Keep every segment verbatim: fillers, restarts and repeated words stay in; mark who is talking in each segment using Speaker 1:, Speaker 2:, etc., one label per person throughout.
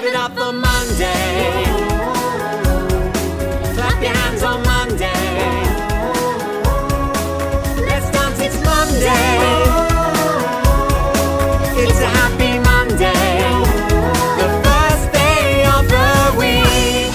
Speaker 1: it up for Monday. Clap your hands on Monday. Let's dance, it's Monday. It's a happy Monday. The first day of the week.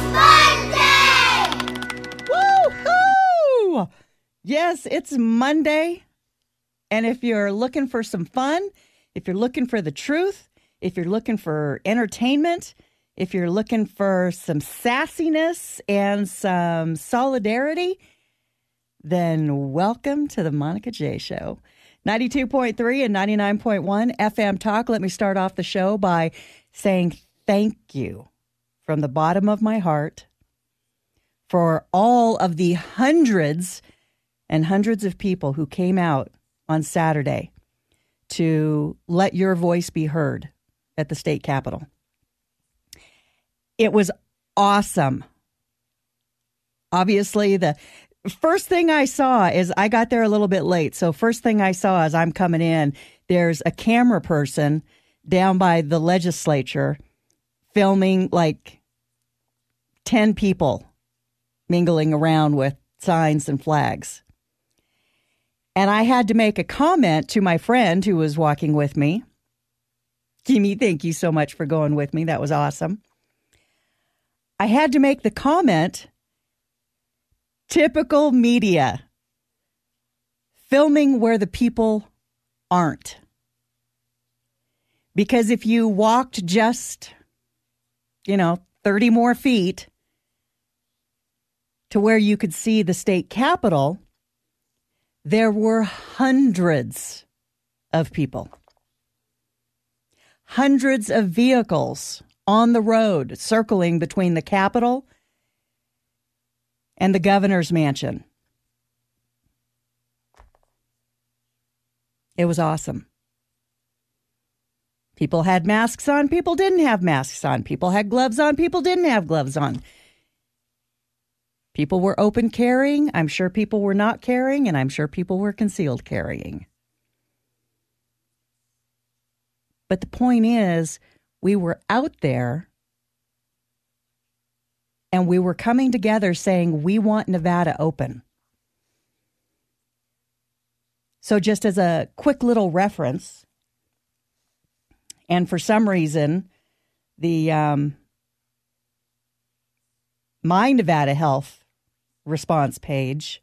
Speaker 2: It's Monday! Woo-hoo! Yes, it's Monday. And if you're looking for some fun, if you're looking for the truth, if you're looking for entertainment, if you're looking for some sassiness and some solidarity, then welcome to the Monica J Show. ninety-two point three and ninety-nine point one F M Talk. Let me start off the show by saying thank you from the bottom of my heart for all of the hundreds and hundreds of people who came out on Saturday to let your voice be heard at the state capitol. It was awesome. Obviously, the first thing I saw is I got there a little bit late. So first thing I saw as I'm coming in, there's a camera person down by the legislature filming like ten people mingling around with signs and flags. And I had to make a comment to my friend who was walking with me. Kimmy, thank you so much for going with me. That was awesome. I had to make the comment, typical media, filming where the people aren't. Because if you walked just, you know, thirty more feet to where you could see the state capitol, there were hundreds of people, hundreds of vehicles on the road circling between the Capitol and the governor's mansion. It was awesome. People had masks on, people didn't have masks on. People had gloves on, people didn't have gloves on. People were open carrying. I'm sure people were not carrying, and I'm sure people were concealed carrying. But the point is, we were out there and we were coming together saying, we want Nevada open. So just as a quick little reference, and for some reason, the um, My Nevada Health response page,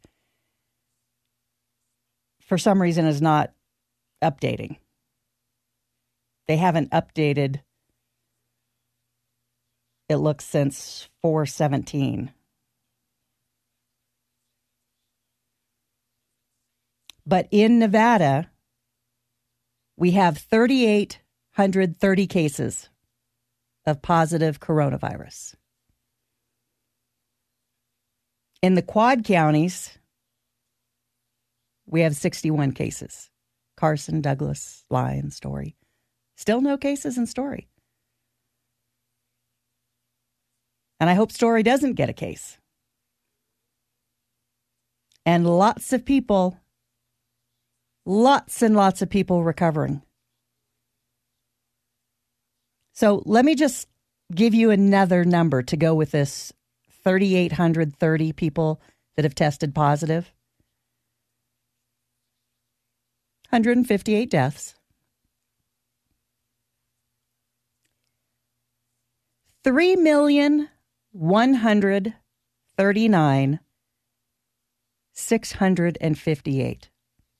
Speaker 2: for some reason, is not updating. They haven't updated, it looks, since four seventeen. But in Nevada, we have three thousand eight hundred thirty cases of positive coronavirus. In the Quad counties, we have sixty-one cases. Carson, Douglas, Lyon, Story. Still no cases in Story. And I hope Story doesn't get a case. And lots of people, lots and lots of people recovering. So let me just give you another number to go with this three thousand eight hundred thirty people that have tested positive. one hundred fifty-eight deaths. three million one hundred thirty-nine thousand six hundred fifty-eight.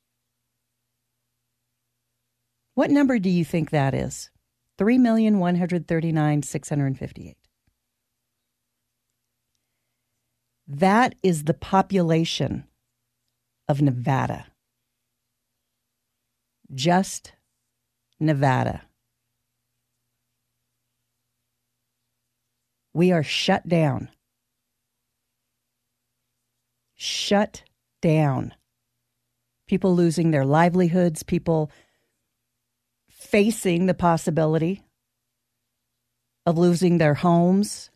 Speaker 2: What number do you think that is? three million one hundred thirty-nine thousand six hundred fifty-eight. That is the population of Nevada. Just Nevada. We are shut down. Shut down. People losing their livelihoods, people facing the possibility of losing their homes,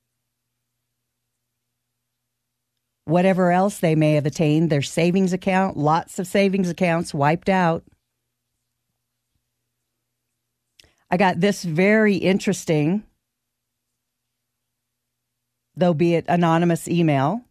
Speaker 2: whatever else they may have attained, their savings account, lots of savings accounts wiped out. I got this very interesting though be it anonymous email.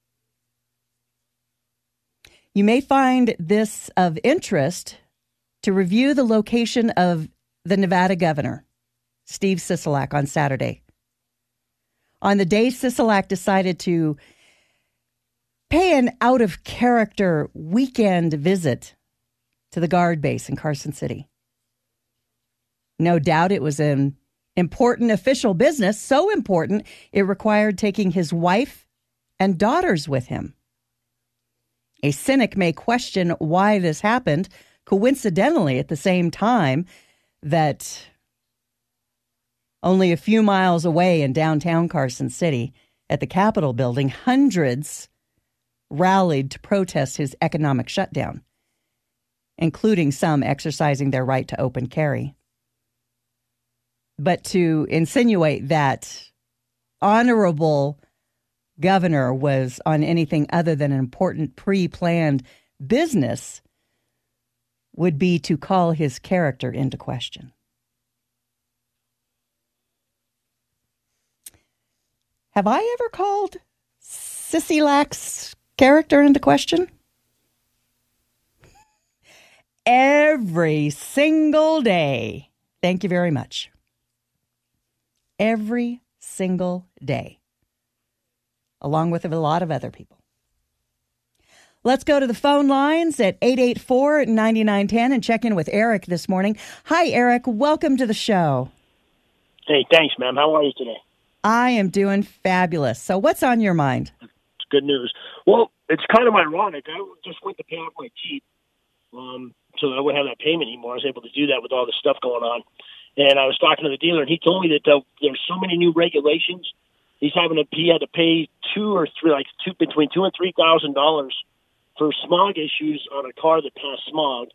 Speaker 2: You may find this of interest to review the location of the Nevada governor, Steve Sisolak, on Saturday. On the day Sisolak decided to pay an out-of-character weekend visit to the Guard base in Carson City. No doubt it was an important official business, so important it required taking his wife and daughters with him. A cynic may question why this happened, coincidentally at the same time that only a few miles away in downtown Carson City at the Capitol building, hundreds rallied to protest his economic shutdown, including some exercising their right to open carry. But to insinuate that honorable governor was on anything other than an important pre-planned business would be to call his character into question. Have I ever called Sisolak's character into question? Every single day. Thank you very much. Every single day. Along with a lot of other people. Let's go to the phone lines at eight eight four, nine nine one zero and check in with Eric this morning. Hi, Eric. Welcome to the show.
Speaker 3: Hey, thanks, ma'am. How are you today?
Speaker 2: I am doing fabulous. So what's on your mind?
Speaker 3: It's good news. Well, it's kind of ironic. I just went to pay off my Jeep um, so that I wouldn't have that payment anymore. I was able to do that with all this stuff going on. And I was talking to the dealer, and he told me that uh, there's so many new regulations. He's having to, he had to pay two or three, like two, between two and three thousand dollars for smog issues on a car that passed smog.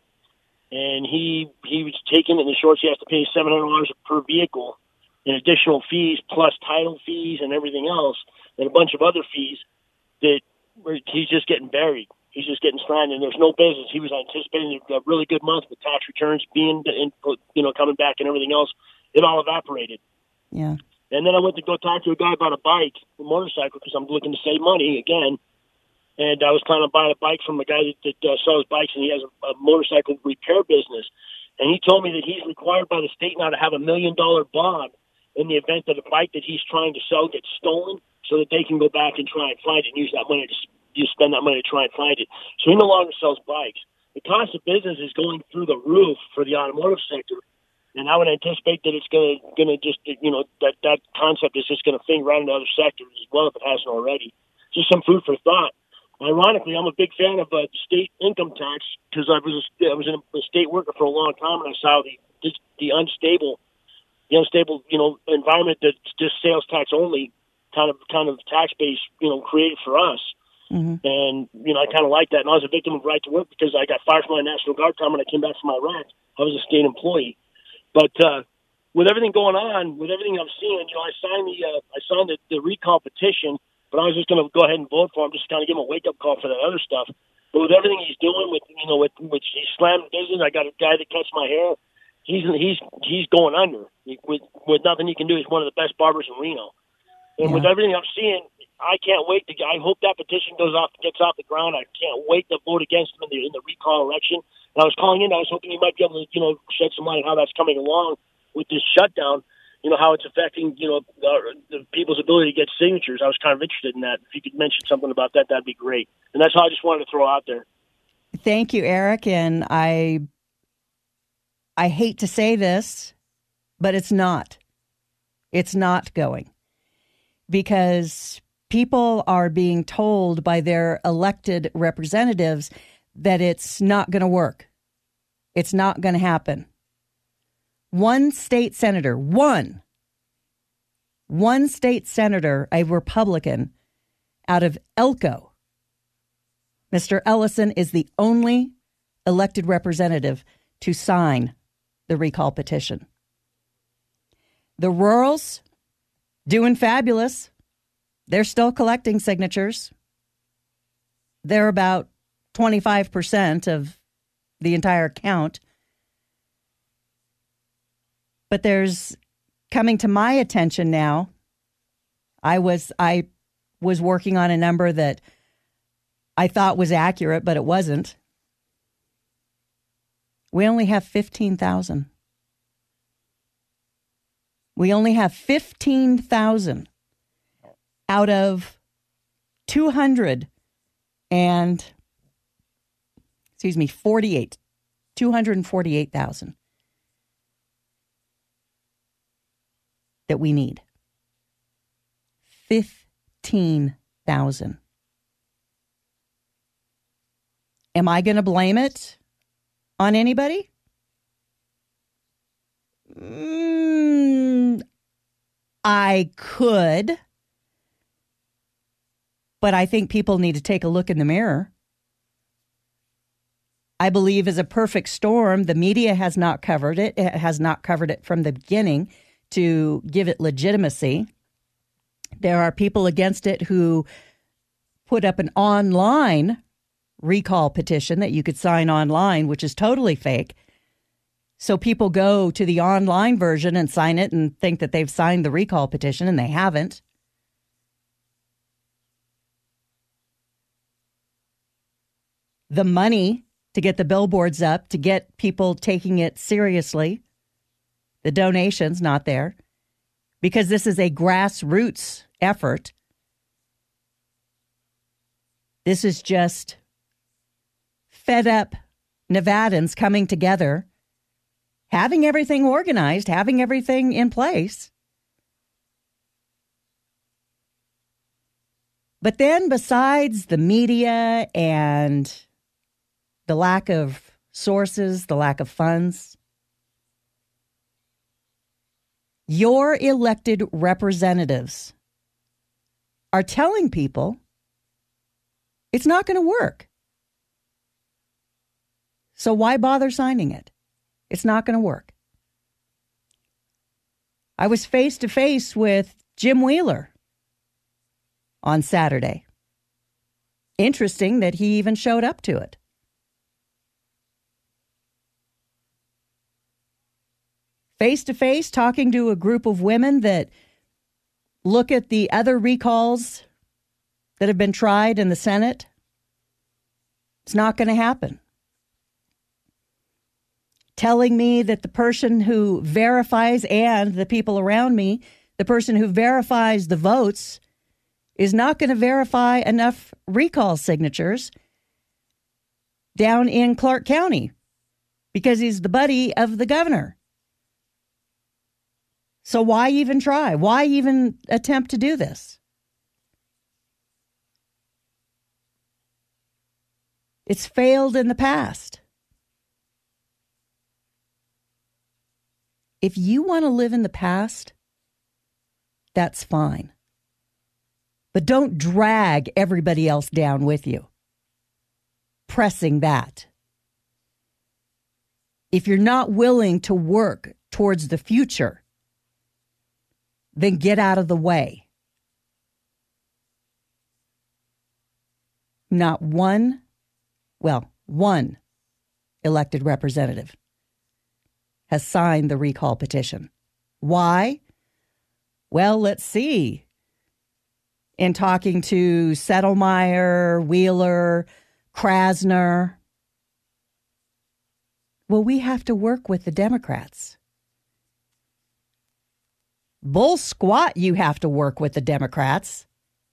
Speaker 3: And he he was taking it in the shorts. He has to pay seven hundred dollars per vehicle in additional fees, plus title fees and everything else, and a bunch of other fees that he's just getting buried. He's just getting slammed, and there's no business. He was anticipating a really good month with tax returns being, you know, coming back and everything else. It all evaporated.
Speaker 2: Yeah.
Speaker 3: And then I went to go talk to a guy about a bike, a motorcycle, because I'm looking to save money again. And I was planning on buying a bike from a guy that, that uh, sells bikes, and he has a, a motorcycle repair business. And he told me that he's required by the state now to have a million dollar bond in the event that a bike that he's trying to sell gets stolen, so that they can go back and try and find it and use that money to you spend that money to try and find it. So he no longer sells bikes. The cost of business is going through the roof for the automotive sector. And I would anticipate that it's going to, going to just, you know, that, that concept is just going to finger out into other sectors as well if it hasn't already. Just some food for thought. Ironically, I'm a big fan of uh, state income tax because I was a, I was a state worker for a long time, and I saw the the, the unstable, the unstable, you know, environment that just sales tax only kind of kind of tax base, you know, created for us. Mm-hmm. And, you know, I kind of like that. And I was a victim of right to work because I got fired from my National Guard time when I came back from Iraq. I was a state employee. But uh, with everything going on, with everything I'm seeing, you know, I signed the uh, I signed the, the recall petition, but I was just going to go ahead and vote for him, just kind of give him a wake up call for that other stuff. But with everything he's doing, with you know, with which he slammed business, I got a guy that cuts my hair. He's he's he's going under he, with with nothing he can do. He's one of the best barbers in Reno, and yeah. with everything I'm seeing, I can't wait to. I hope that petition goes off, gets off the ground. I can't wait to vote against him in the in the recall election. And I was calling in. I was hoping he might be able to, you know, shed some light on how that's coming along with this shutdown. You know, how it's affecting, you know, the, the people's ability to get signatures. I was kind of interested in that. If you could mention something about that, that'd be great. And that's all I just wanted to throw out there.
Speaker 2: Thank you, Eric. And I, I hate to say this, but it's not. It's not going because people are being told by their elected representatives that it's not going to work. It's not going to happen. One state senator, one, one state senator, a Republican out of Elko, Mister Ellison, is the only elected representative to sign the recall petition. The rurals, doing fabulous. They're still collecting signatures. They're about twenty-five percent of the entire count. But there's coming to my attention now, I was I was working on a number that I thought was accurate, but it wasn't. We only have fifteen thousand. We only have fifteen thousand out of two hundred and, excuse me, forty-eight, two hundred forty-eight thousand that we need. fifteen thousand. Am I going to blame it on anybody? Mm, I could. But I think people need to take a look in the mirror. I believe as a perfect storm, the media has not covered it. It has not covered it from the beginning to give it legitimacy. There are people against it who put up an online recall petition that you could sign online, which is totally fake. So people go to the online version and sign it and think that they've signed the recall petition, and they haven't. The money to get the billboards up, to get people taking it seriously, the donations not there, because this is a grassroots effort. This is just fed up Nevadans coming together, having everything organized, having everything in place. But then besides the media and the lack of sources, the lack of funds, your elected representatives are telling people it's not going to work. So why bother signing it? It's not going to work. I was face to face with Jim Wheeler on Saturday. Interesting that he even showed up to it. Face to face, talking to a group of women that look at the other recalls that have been tried in the Senate. It's not going to happen. Telling me that the person who verifies, and the people around me, the person who verifies the votes is not going to verify enough recall signatures down in Clark County because he's the buddy of the governor. So why even try? Why even attempt to do this? It's failed in the past. If you want to live in the past, that's fine. But don't drag everybody else down with you, pressing that. If you're not willing to work towards the future, then get out of the way. Not one, well, one elected representative has signed the recall petition. Why? Well, let's see. In talking to Settlemyre, Wheeler, Krasner, well, we have to work with the Democrats. Bull squat, you have to work with the Democrats.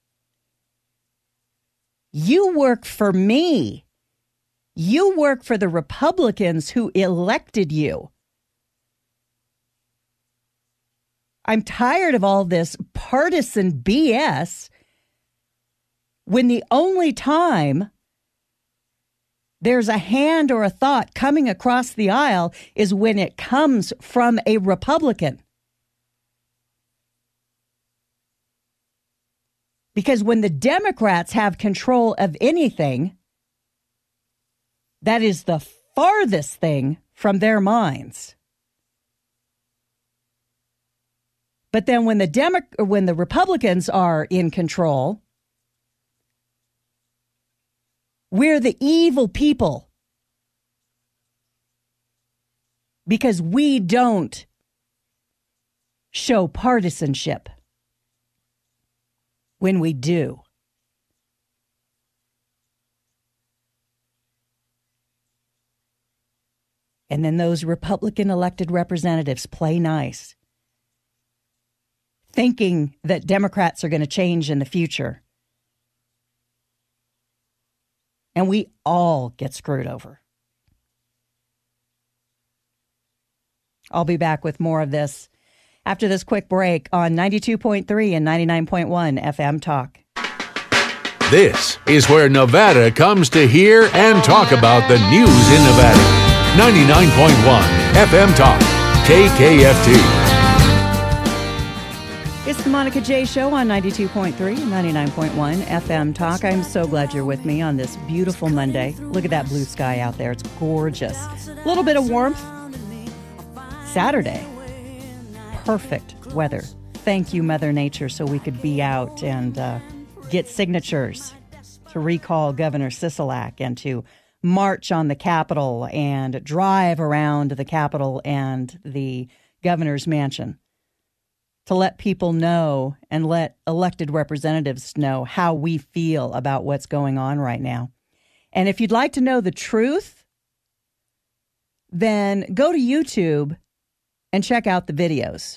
Speaker 2: You work for me. You work for the Republicans who elected you. I'm tired of all this partisan B S when the only time there's a hand or a thought coming across the aisle is when it comes from a Republican. Because when the Democrats have control of anything, that is the farthest thing from their minds. But then when the Demo- when the Republicans are in control, we're the evil people because we don't show partisanship. when we do. And then those Republican elected representatives play nice, thinking that Democrats are going to change in the future. And we all get screwed over. I'll be back with more of this after this quick break on ninety-two point three and ninety-nine point one F M Talk.
Speaker 4: This is where Nevada comes to hear and talk about the news in Nevada. ninety-nine point one F M Talk, K K F T.
Speaker 2: It's the Monica J. Show on ninety-two point three and ninety-nine point one F M Talk. I'm so glad you're with me on this beautiful Monday. Look at that blue sky out there. It's gorgeous. A little bit of warmth. Saturday. Perfect weather. Thank you, Mother Nature, so we could be out and uh, get signatures to recall Governor Sisolak and to march on the Capitol and drive around the Capitol and the governor's mansion to let people know and let elected representatives know how we feel about what's going on right now. And if you'd like to know the truth, then go to YouTube and check out the videos.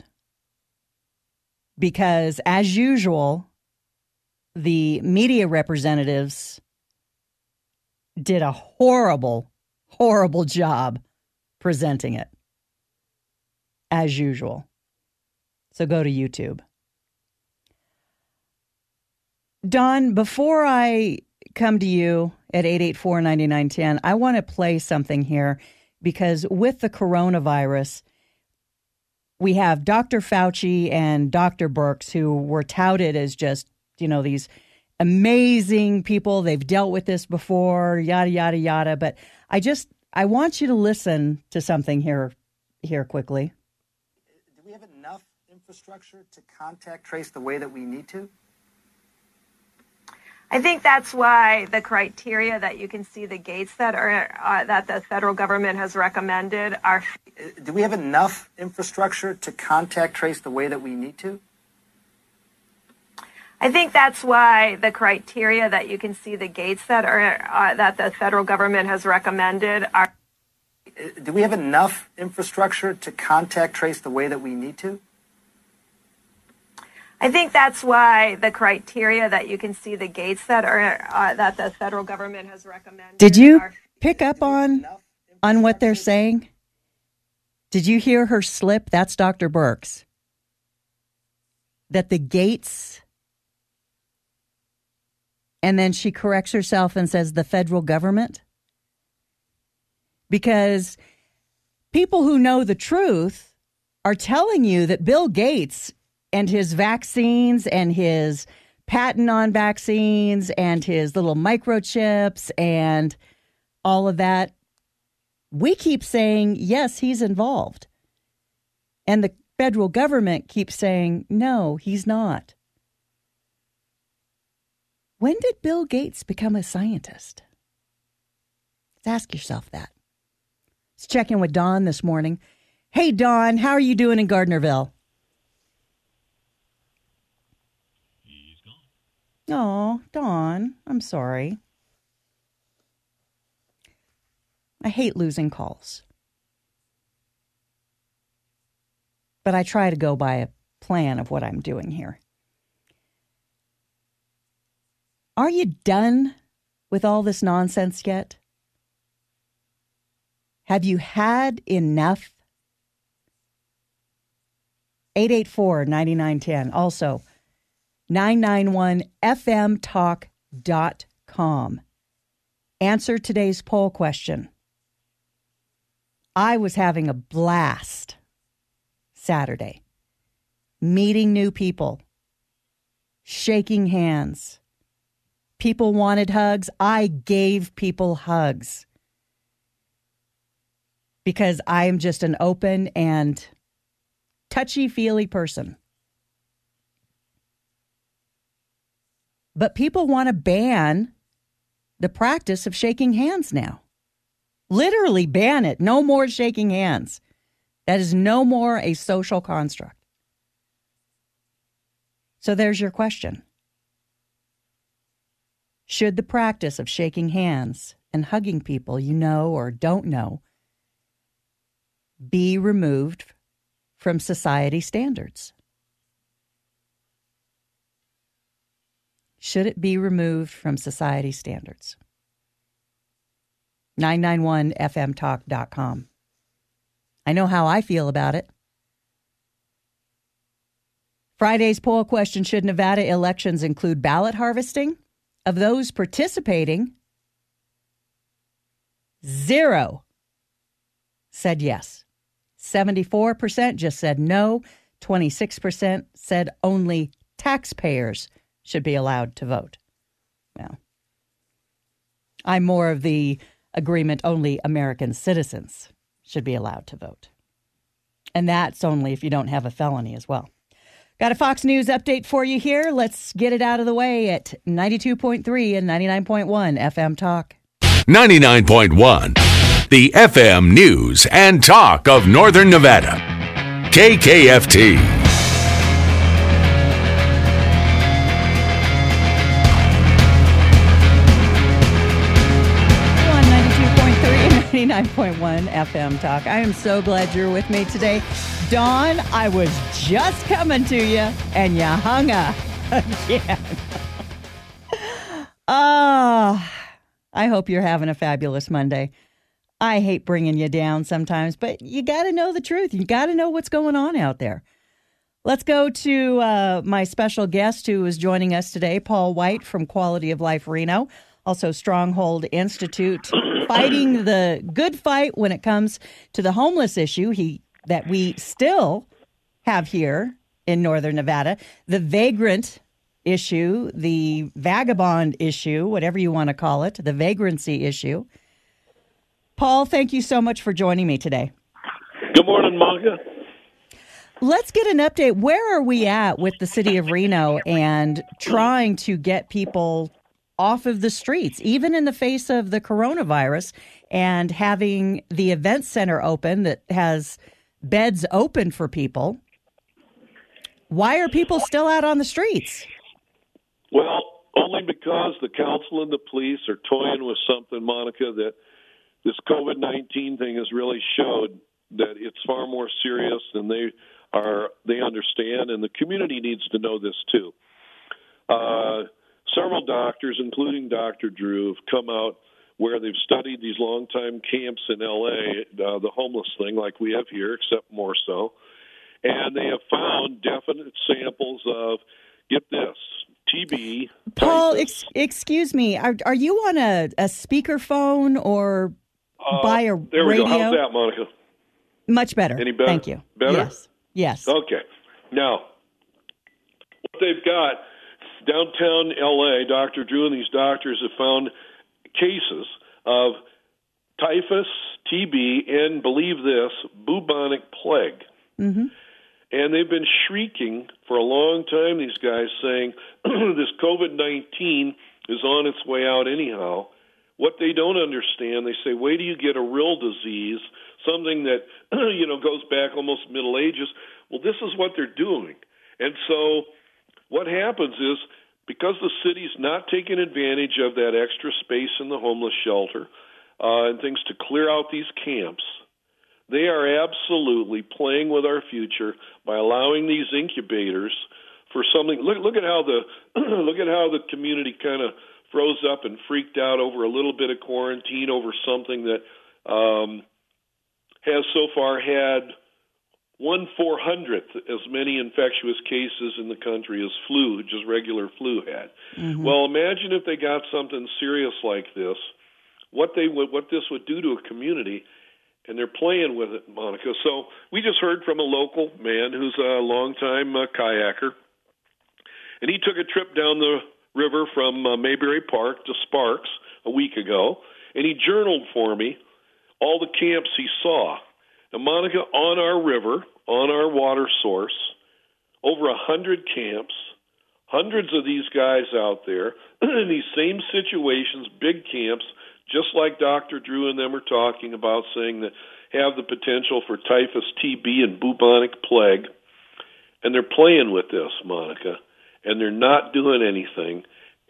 Speaker 2: Because as usual, the media representatives did a horrible, horrible job presenting it, as usual. So go to YouTube. Don, before I come to you at eight eight four, nine nine one zero, I want to play something here because with the coronavirus, we have Doctor Fauci and Doctor Birx who were touted as just, you know, these amazing people. They've dealt with this before, yada, yada, yada. But I just, I want you to listen to something here, here quickly.
Speaker 5: Do we have enough infrastructure to contact trace the way that we need to?
Speaker 6: I think that's why the criteria that you can see the gates that are uh, that the federal government has recommended are.
Speaker 5: Do we have enough infrastructure to contact trace the way that we need to?
Speaker 6: I think that's why the criteria that you can see the gates that are uh, that the federal government has recommended are.
Speaker 5: Do we have enough infrastructure to contact trace the way that we need to?
Speaker 6: I think that's why the criteria that you can see the gates that are uh, that the federal government has recommended.
Speaker 2: Did you
Speaker 6: are,
Speaker 2: pick up on on what they're saying? Did you hear her slip? That's Doctor Birx. That the gates, and then she corrects herself and says the federal government. Because people who know the truth are telling you that Bill Gates and his vaccines and his patent on vaccines and his little microchips and all of that, we keep saying, yes, he's involved. And the federal government keeps saying, no, he's not. When did Bill Gates become a scientist? Let's ask yourself that. Let's check in with Dawn this morning. Hey, Dawn, how are you doing in Gardnerville? Oh, Dawn, I'm sorry. I hate losing calls. But I try to go by a plan of what I'm doing here. Are you done with all this nonsense yet? Have you had enough? eight eight four, nine nine one zero. Also, nine nine one F M talk dot com. Answer today's poll question. I was having a blast Saturday, meeting new people, shaking hands. People wanted hugs. I gave people hugs because I am just an open and touchy-feely person. But people want to ban the practice of shaking hands now. Literally ban it. No more shaking hands. That is no more a social construct. So there's your question. Should the practice of shaking hands and hugging people you know or don't know be removed from society standards? Should it be removed from society standards? nine nine one F M talk dot com. I know how I feel about it. Friday's poll question, should Nevada elections include ballot harvesting? Of those participating, zero said yes. seventy-four percent just said no. twenty-six percent said only taxpayers should be allowed to vote. Well, I'm more of the agreement only American citizens should be allowed to vote. And that's only if you don't have a felony as well. Got a Fox News update for you here. Let's get it out of the way at ninety-two point three and ninety-nine point one F M Talk.
Speaker 4: ninety-nine point one, the F M News and Talk of Northern Nevada. K K F T.
Speaker 2: ninety-nine point one F M Talk. I am so glad you're with me today. Dawn, I was just coming to you, and you hung up again. Oh, I hope you're having a fabulous Monday. I hate bringing you down sometimes, but you got to know the truth. You got to know what's going on out there. Let's go to uh, my special guest who is joining us today, Paul White from Quality of Life Reno, also Stronghold Institute, fighting the good fight when it comes to the homeless issue he that we still have here in Northern Nevada, the vagrant issue, the vagabond issue, whatever you want to call it, the vagrancy issue. Paul, thank you so much for joining me today.
Speaker 7: Good morning, Monica.
Speaker 2: Let's get an update. Where are we at with the city of Reno and trying to get people off of the streets, even in the face of the coronavirus, and having the event center open that has beds open for people? Why are people still out on the streets?
Speaker 7: Well, only because the council and the police are toying with something, Monica, that this COVID nineteen thing has really showed that it's far more serious than they are. They understand, and the community needs to know this too. Uh, several doctors, including Doctor Drew, have come out where they've studied these long-time camps in L A, uh, the homeless thing like we have here, except more so. And they have found definite samples of, get this, T B.
Speaker 2: Paul, ex- excuse me, are, are you on a, a speakerphone or
Speaker 7: uh,
Speaker 2: by a
Speaker 7: there
Speaker 2: radio?
Speaker 7: we go. How's that, Monica?
Speaker 2: Much better.
Speaker 7: Any better?
Speaker 2: Thank you.
Speaker 7: Better?
Speaker 2: Yes. Yes.
Speaker 7: Okay. Now, what they've got, downtown L A, Doctor Drew and these doctors have found cases of typhus, T B, and, believe this, bubonic plague.
Speaker 2: Mm-hmm.
Speaker 7: And they've been shrieking for a long time, these guys, saying this COVID nineteen is on its way out anyhow. What they don't understand, they say, wait till you get a real disease, something that, you know, goes back almost Middle Ages. Well, this is what they're doing. And so what happens is, because the city's not taking advantage of that extra space in the homeless shelter uh, and things to clear out these camps, they are absolutely playing with our future by allowing these incubators for something. Look, look at how the look at how the community kind of froze up and freaked out over a little bit of quarantine over something that um, has so far had one four hundredth as many infectious cases in the country as flu, just regular flu had. Mm-hmm. Well, imagine if they got something serious like this, what they would, what this would do to a community, and they're playing with it, Monica. So we just heard from a local man who's a longtime uh, kayaker, and he took a trip down the river from uh, Mayberry Park to Sparks a week ago, and he journaled for me all the camps he saw. Now, Monica, on our river, on our water source, over a hundred camps, hundreds of these guys out there in these same situations, big camps, just like Doctor Drew and them are talking about, saying that have the potential for typhus, T B, and bubonic plague. And they're playing with this, Monica, and they're not doing anything.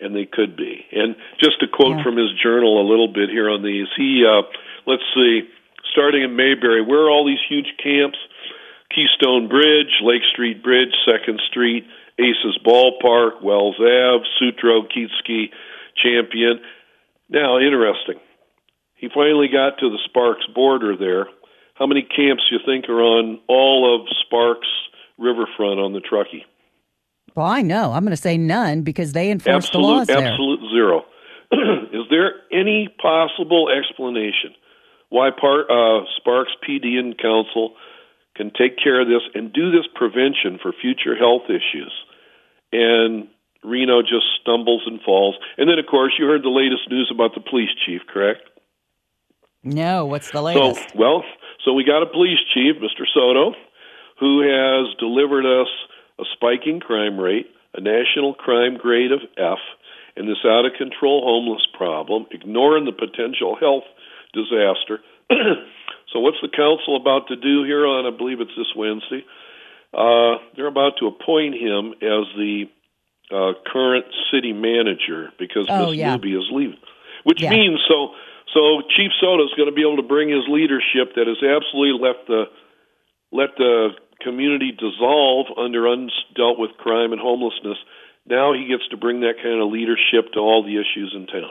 Speaker 7: and they could be. And just to quote
Speaker 2: Yeah.
Speaker 7: from his journal a little bit here on these, he, uh, let's see, starting in Mayberry, where are all these huge camps? Keystone Bridge, Lake Street Bridge, second Street, Aces Ballpark, Wells Ave, Sutro, Keatske, Champion. Now, interesting. He finally got to the Sparks border there. How many camps do you think are on all of Sparks Riverfront on the Truckee?
Speaker 2: Well, I know. I'm going to say none because they enforce
Speaker 7: Absolute,
Speaker 2: the laws there.
Speaker 7: absolute zero. Is there any possible explanation why part, uh, Sparks P D and Council can take care of this and do this prevention for future health issues, and Reno just stumbles and falls? And then, of course, you heard the latest news about the police chief, correct?
Speaker 2: No, what's the latest?
Speaker 7: So, well, so we got a police chief, Mister Soto, who has delivered us a spiking crime rate, a national crime grade of F, and this out-of-control homeless problem, ignoring the potential health disaster. So what's the council about to do here on, I believe it's this Wednesday? Uh, they're about to appoint him as the uh, current city manager because
Speaker 2: Oh,
Speaker 7: Miss
Speaker 2: yeah.
Speaker 7: Newby is leaving. Which
Speaker 2: Yeah.
Speaker 7: means, so so Chief Soto is going to be able to bring his leadership that has absolutely left the let the community dissolve under undealt with crime and homelessness. Now he gets to bring that kind of leadership to all the issues in town.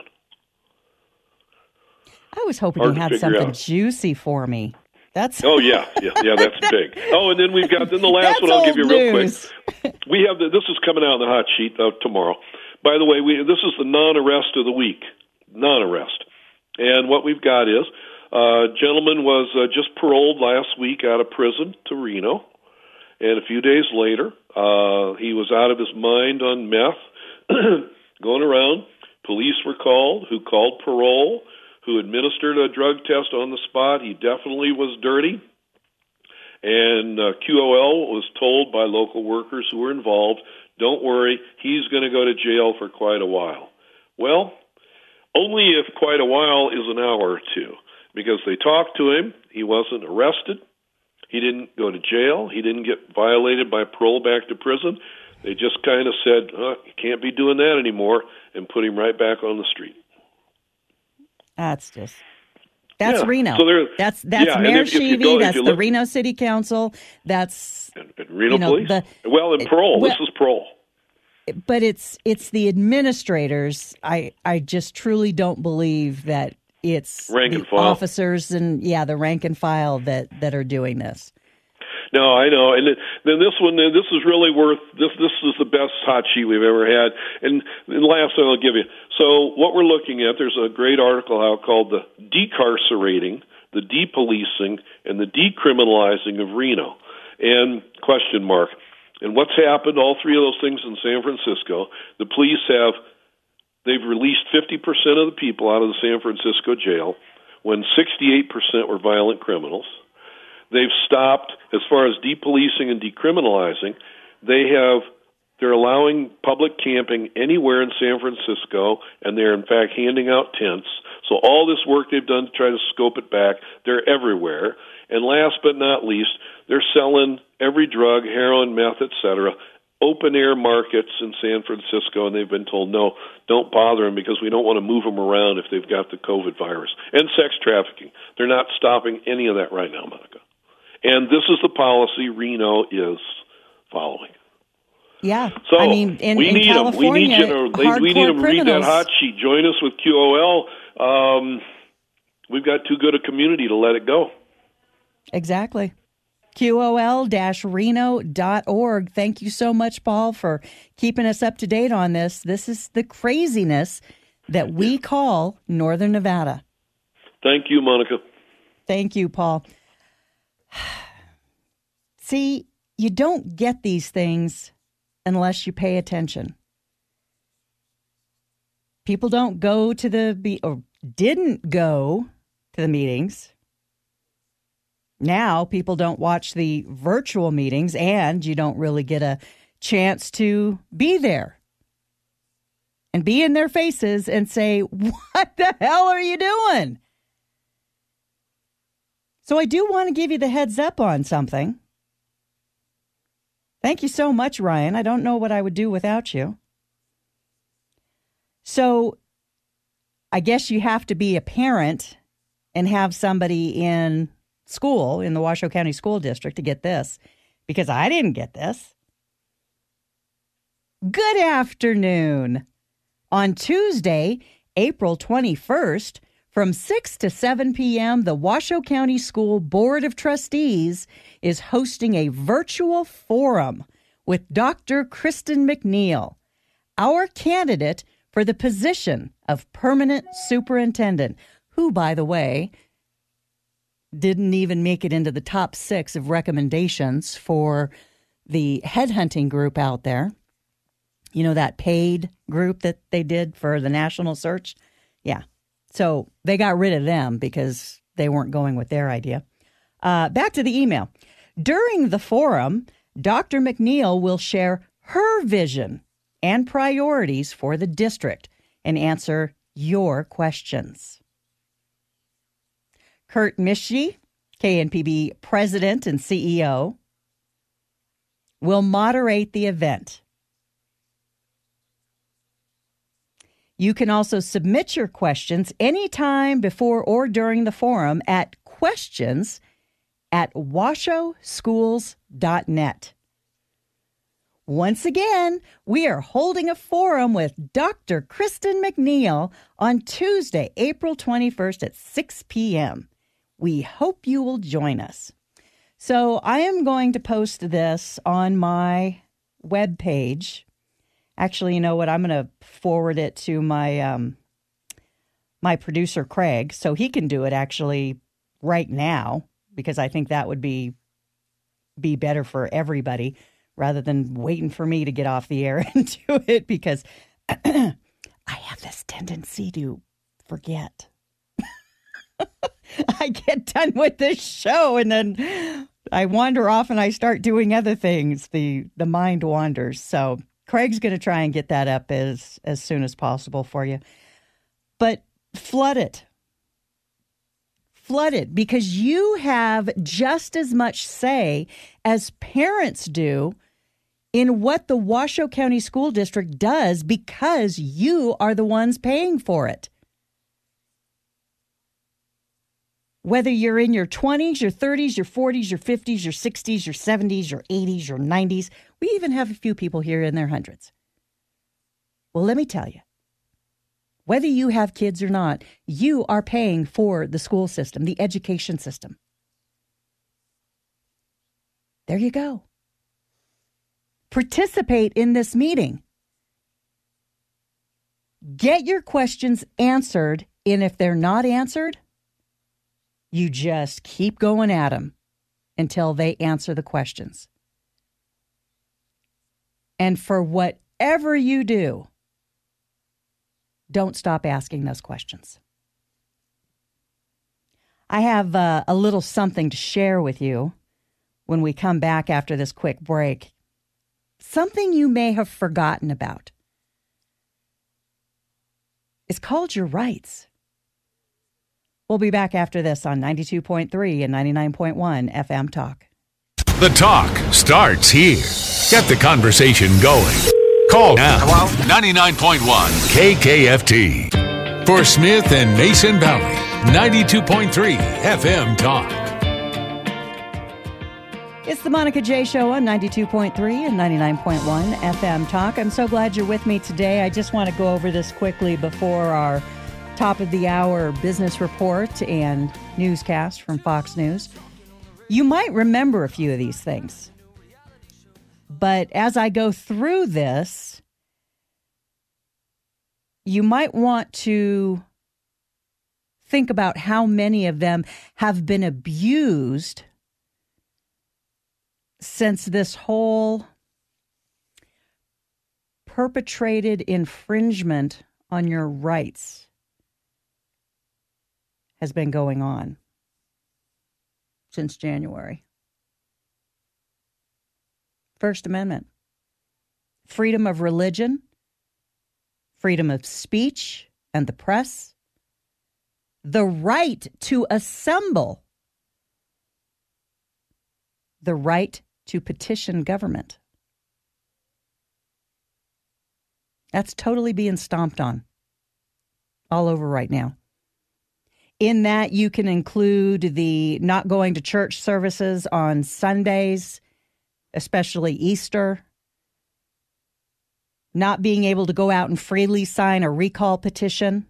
Speaker 2: I was hoping
Speaker 7: Hard
Speaker 2: you
Speaker 7: to
Speaker 2: had
Speaker 7: figure
Speaker 2: something
Speaker 7: out.
Speaker 2: juicy for me. That's
Speaker 7: Oh yeah, yeah, yeah. That's big. Oh, and then we've got then the last
Speaker 2: That's
Speaker 7: one. I'll give
Speaker 2: old
Speaker 7: you real
Speaker 2: news.
Speaker 7: quick. We have the, this is coming out in the hot sheet uh, tomorrow. By the way, we this is the non-arrest of the week. Non-arrest, and what we've got is uh, a gentleman was uh, just paroled last week out of prison to Reno, and a few days later uh, he was out of his mind on meth, going around. Police were called, who called parole, who administered a drug test on the spot. He definitely was dirty. And uh, Q O L was told by local workers who were involved, don't worry, he's going to go to jail for quite a while. Well, only if quite a while is an hour or two, because they talked to him. He wasn't arrested. He didn't go to jail. He didn't get violated by parole back to prison. They just kind of said, oh, you can't be doing that anymore, and put him right back on the street.
Speaker 2: That's just that's
Speaker 7: Yeah.
Speaker 2: Reno.
Speaker 7: So there-
Speaker 2: that's that's
Speaker 7: yeah, and
Speaker 2: Mayor
Speaker 7: if- if you
Speaker 2: Sheevy.
Speaker 7: go- if
Speaker 2: That's
Speaker 7: you
Speaker 2: the
Speaker 7: look-
Speaker 2: Reno City Council. That's
Speaker 7: And, and Reno
Speaker 2: You know,
Speaker 7: Police.
Speaker 2: the-
Speaker 7: well, and parole.
Speaker 2: well-
Speaker 7: this is parole.
Speaker 2: but it's it's the administrators. I I just truly don't believe that it's
Speaker 7: Rank
Speaker 2: the
Speaker 7: and file.
Speaker 2: officers and yeah the rank and file that that are doing this.
Speaker 7: No, I know, and then- then this one, this is really worth this. This is the best hot sheet we've ever had. And the last one I'll give you. So what we're looking at, there's a great article out called "The Decarcerating, the Depolicing, and the Decriminalizing of Reno," and question mark. And what's happened? All three of those things in San Francisco. The police have they've released fifty percent of the people out of the San Francisco jail, when sixty-eight percent were violent criminals. They've stopped, as far as depolicing and decriminalizing, they have, they're allowing public camping anywhere in San Francisco, and they're, in fact, handing out tents. So all this work they've done to try to scope it back, they're everywhere. And last but not least, they're selling every drug, heroin, meth, et cetera, open-air markets in San Francisco, and they've been told, no, don't bother them because we don't want to move them around if they've got the COVID virus. And sex trafficking. They're not stopping any of that right now, Monica. And this is the policy Reno is following.
Speaker 2: Yeah,
Speaker 7: So
Speaker 2: I mean, in,
Speaker 7: we
Speaker 2: in
Speaker 7: need them. We
Speaker 2: California,
Speaker 7: need you to, they, we need
Speaker 2: hardcore
Speaker 7: them to read that
Speaker 2: criminals-
Speaker 7: hot sheet. Join us with Q O L. Um, we've got too good a community to let it go.
Speaker 2: Exactly. Q O L Reno dot org. Thank you so much, Paul, for keeping us up to date on this. This is the craziness that we call Northern Nevada.
Speaker 7: Thank you, Monica.
Speaker 2: Thank you, Paul. See, you don't get these things unless you pay attention. People don't go to the be or didn't go to the meetings. Now people don't watch the virtual meetings, and you don't really get a chance to be there and be in their faces and say, what the hell are you doing? So I do want to give you the heads up on something. Thank you so much, Ryan. I don't know what I would do without you. So I guess you have to be a parent and have somebody in school, in the Washoe County School District, to get this, because I didn't get this. Good afternoon. On Tuesday, April twenty-first, from six to seven p.m., the Washoe County School Board of Trustees is hosting a virtual forum with Doctor Kristen McNeil, our candidate for the position of permanent superintendent, who, by the way, didn't even make it into the top six of recommendations for the headhunting group out there. You know, that paid group that they did for the national search? Yeah. So they got rid of them because they weren't going with their idea. Uh, back to the email. During the forum, Doctor McNeil will share her vision and priorities for the district and answer your questions. Kurt Mischke, K N P B President and C E O, will moderate the event. You can also submit your questions anytime before or during the forum at questions at washoe schools dot net. Once again, we are holding a forum with Doctor Kristen McNeil on Tuesday, April twenty-first at six p.m. We hope you will join us. So I am going to post this on my webpage. Actually, you know what? I'm going to forward it to my um, my producer, Craig, so he can do it actually right now, because I think that would be be better for everybody rather than waiting for me to get off the air and do it, because I have this tendency to forget. I get done with this show and then I wander off and I start doing other things. The the mind wanders. So Craig's going to try and get that up as, as soon as possible for you. But flood it. Flood it, because you have just as much say as parents do in what the Washoe County School District does, because you are the ones paying for it. Whether you're in your twenties, your thirties, your forties, your fifties, your sixties, your seventies, your eighties, your nineties. We even have a few people here in their hundreds. Well, let me tell you, whether you have kids or not, you are paying for the school system, the education system. There you go. Participate in this meeting. Get your questions answered, and if they're not answered, you just keep going at them until they answer the questions. And for whatever you do, don't stop asking those questions. I have uh, a little something to share with you when we come back after this quick break. Something you may have forgotten about. It's called your rights. We'll be back after this on ninety-two point three and ninety-nine point one F M Talk.
Speaker 4: The talk starts here. Get the conversation going. Call now. Hello? ninety-nine point one K K F T. For Smith and Mason Valley, ninety-two point three F M Talk.
Speaker 2: It's the Monica J. Show on ninety-two point three and ninety-nine point one F M Talk. I'm so glad you're with me today. I just want to go over this quickly before our top of the hour business report and newscast from Fox News. You might remember a few of these things, but as I go through this, you might want to think about how many of them have been abused since this whole perpetrated infringement on your rights has been going on since January. First Amendment, freedom of religion, freedom of speech and the press, the right to assemble, the right to petition government. That's totally being stomped on all over right now. In that, you can include the not going to church services on Sundays, especially Easter, not being able to go out and freely sign a recall petition,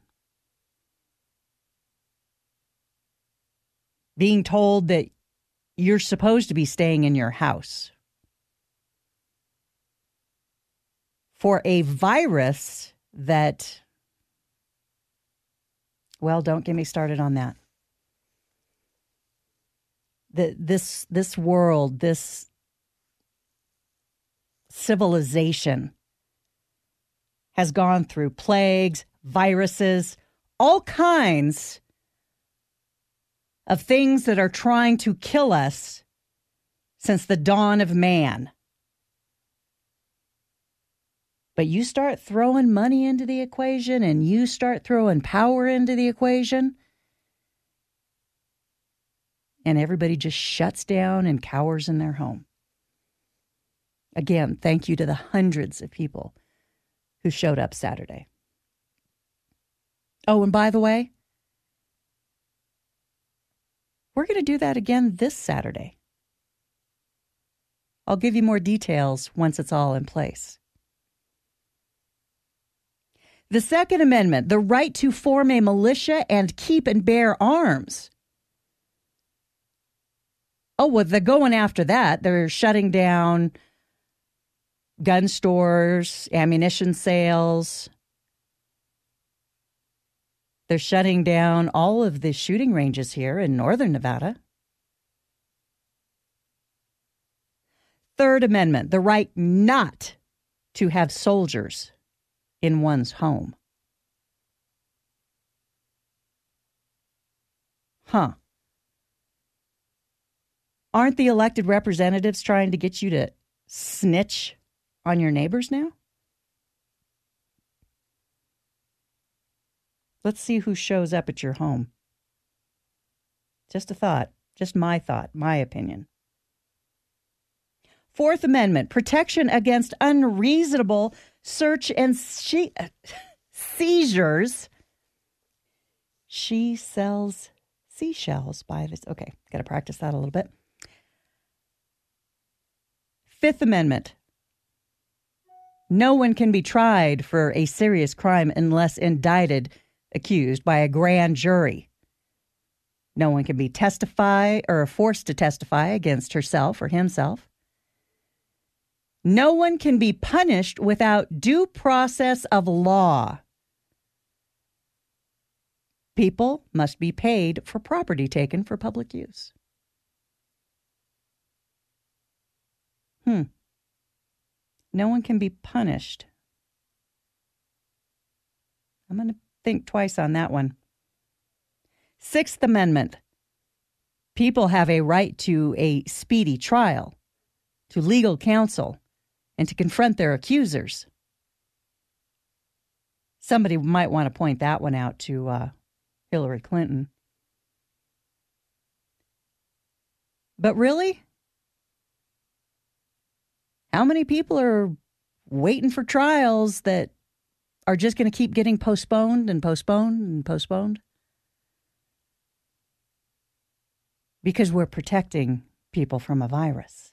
Speaker 2: being told that you're supposed to be staying in your house. For a virus that, well, don't get me started on that. The, this, this world, this civilization has gone through plagues, viruses, all kinds of things that are trying to kill us since the dawn of man. But you start throwing money into the equation and you start throwing power into the equation, and everybody just shuts down and cowers in their home. Again, thank you to the hundreds of people who showed up Saturday. Oh, and by the way, we're going to do that again this Saturday. I'll give you more details once it's all in place. The Second Amendment, the right to form a militia and keep and bear arms. Oh, well, they're going after that. They're shutting down gun stores, ammunition sales. They're shutting down all of the shooting ranges here in northern Nevada. Third Amendment, the right not to have soldiers in one's home. Huh. Aren't the elected representatives trying to get you to snitch on your neighbors now? Let's see who shows up at your home. Just a thought. Just my thought, my opinion. Fourth Amendment, protection against unreasonable search and she- seizures. She sells seashells by this. Okay, got to practice that a little bit. Fifth Amendment. No one can be tried for a serious crime unless indicted, accused by a grand jury. No one can be testify or forced to testify against herself or himself. No one can be punished without due process of law. People must be paid for property taken for public use. Hmm. No one can be punished. I'm going to think twice on that one. Sixth Amendment. People have a right to a speedy trial, to legal counsel, and to confront their accusers. Somebody might want to point that one out to uh, Hillary Clinton. But really? How many people are waiting for trials that are just going to keep getting postponed and postponed and postponed? Because we're protecting people from a virus.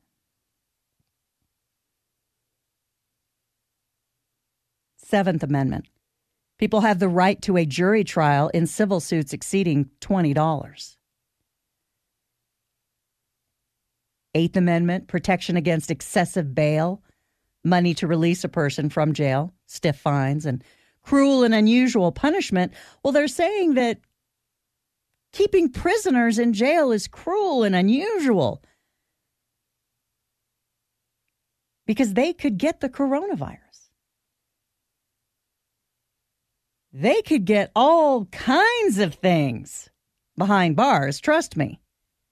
Speaker 2: Seventh Amendment. People have the right to a jury trial in civil suits exceeding twenty dollars. Eighth Amendment, protection against excessive bail, money to release a person from jail, stiff fines, and cruel and unusual punishment. Well, they're saying that keeping prisoners in jail is cruel and unusual because they could get the coronavirus. They could get all kinds of things behind bars, trust me.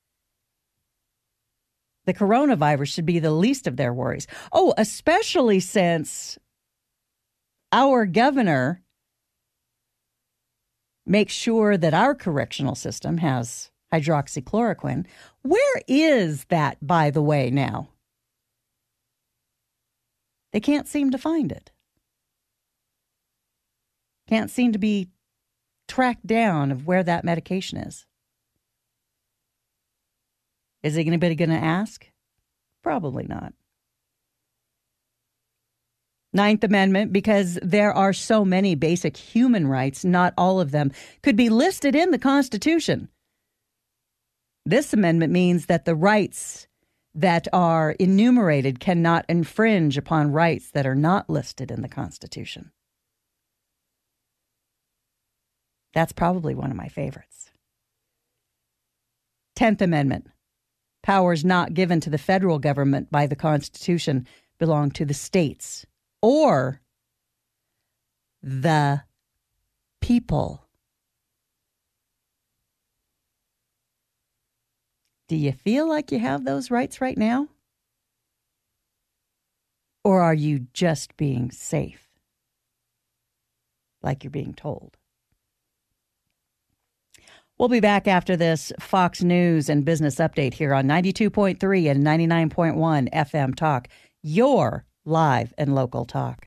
Speaker 2: The coronavirus should be the least of their worries. Oh, especially since our governor makes sure that our correctional system has hydroxychloroquine. Where is that, by the way, now? They can't seem to find it. Can't seem to be track down of where that medication is. Is anybody going to ask? Probably not. Ninth Amendment, because there are so many basic human rights, not all of them could be listed in the Constitution. This amendment means that the rights that are enumerated cannot infringe upon rights that are not listed in the Constitution. That's probably one of my favorites. Tenth Amendment. Powers not given to the federal government by the Constitution belong to the states or the people. Do you feel like you have those rights right now? Or are you just being safe? Like you're being told? We'll be back after this Fox News and Business Update here on ninety-two point three and ninety-nine point one F M Talk, your live and local talk.